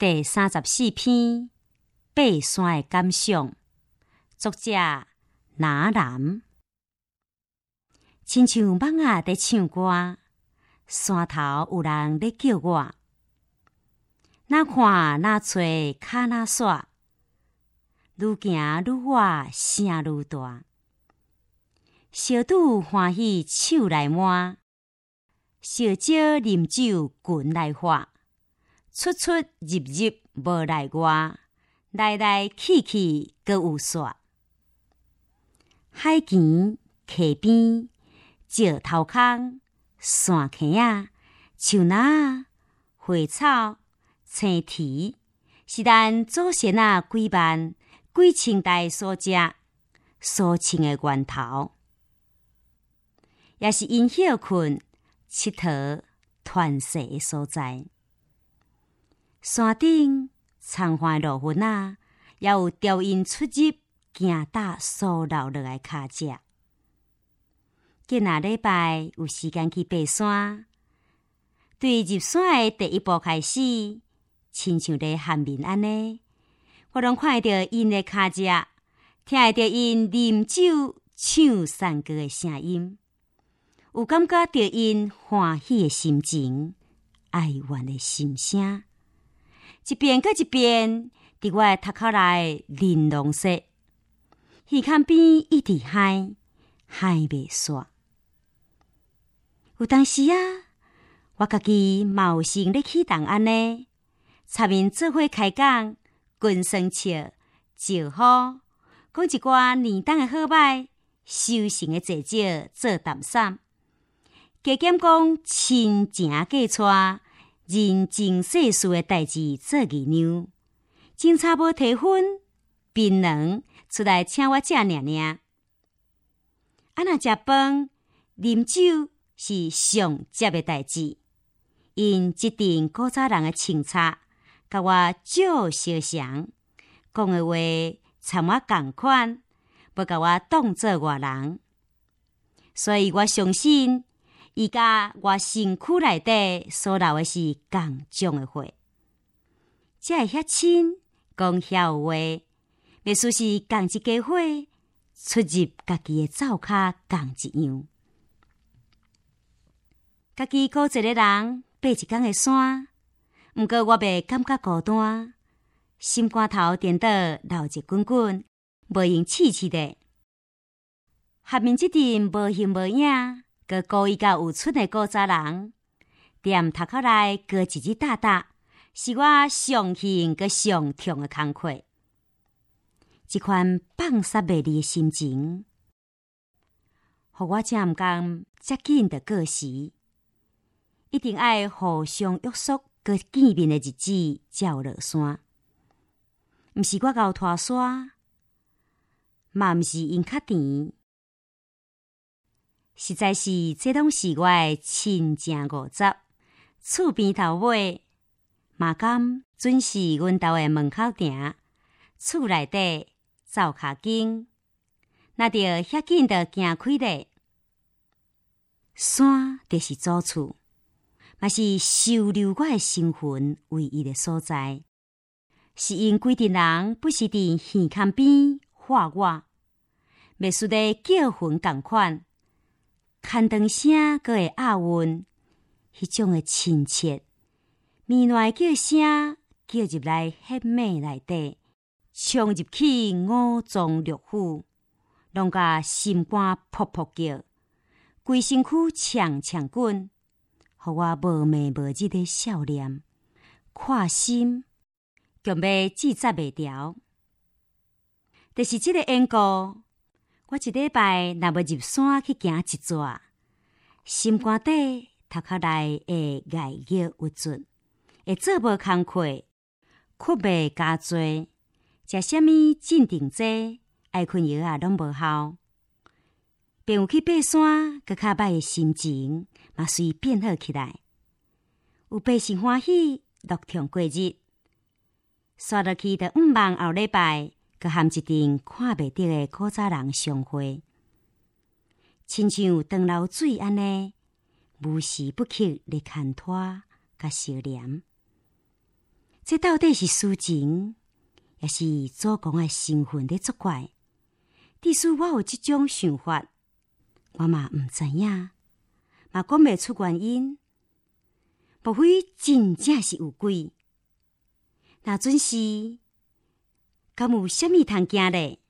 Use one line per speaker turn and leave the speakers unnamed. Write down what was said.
第34篇爬山的感想，作者拿南。亲像蠓仔在唱歌，山头有人在叫我，哪看哪找脚哪煞，愈行愈我声愈大。小拄欢喜手来摸，小少啉酒拳来发。出出入入无来外，来来去去各有煞。海墘、溪边、石头空、山坑仔、树林、花草、青苔，是咱祖先几万、几千代所食、所亲的源头，也是因休困、佚佗、传世的所在。山顶苍黄的落云也有调因出入行踏所留落来脚迹。今仔礼拜有时间去爬山，对入山的第一步开始，亲像咧喊面安尼，我拢看到因的脚迹，听会到因啉酒唱山歌的声音，有感觉到因欢喜的心情、哀怨的心声。一遍搁一遍，伫我的头壳内玲珑说，耳孔边一直嗨袂煞。有当时我家己嘛有心咧启动安尼，参面做伙开讲，群生笑、招呼，讲一寡年冬的好歹、修行的济少做谈散，加减讲亲情嫁娶。人情世事的代志做议量，警察无提分、槟榔出来请我食尔尔。若食饭、啉酒是上接的代志，因即阵古早人的清茶，甲我照相像，讲的话参我共款，无甲我当作外人，所以我相信。伊甲我身躯内底所留的是共种的话，才会遐亲讲遐有话，袂输是共一家伙出入家己的灶骹共一样。家己孤一个人爬一天的山，毋过我袂感觉孤单，心肝头颠倒流一滚滚，无用刺刺的。下面即阵无形无影。个故意甲有蠢的古早人，踮头壳内过日日搭搭，是我上幸个上痛的工课。这款放煞袂离的心情，互我真毋甘遮紧的过时，一定爱互相约束个见面的日子才有落山。毋是我熬拖山，嘛毋是因较甜。实在是，这拢是我的亲情50，厝边头尾，嘛敢准时阮兜的门口埕，厝内底灶骹间，若着遐紧就行开咧。山就是祖厝，嘛是收留我的身魂唯一的所在。是因规定人不时伫耳孔边喊我，袂输咧叫魂共款。牵肠声阁会押韵，迄种的亲切，绵软叫声叫入来血脉内底，冲入去五脏六腑，拢甲心肝噗噗叫，规身躯呛呛滚，互我无眠无日的笑脸，看心，强要制止袂牢。就是这个缘故。我一礼拜若要入山去行一逝，心肝底、头壳内会碍郁郁卒，会做无工课，困袂加多，食啥物镇定剂、爱困药拢无效。便有去爬山，搁较歹的心情嘛随变好起来。有爬是欢喜，乐痛过日，刷落去就毋望后礼拜。佮含一阵看袂到的古早人相会，亲像长流水安尼，无时不刻咧牵拖甲相连。 这到底是私情，也是祖公的身份在作怪？即使我有这种想法，我嘛毋知影，嘛讲袂出原因。莫非真正是有鬼？若准是，敢有啥物通惊咧？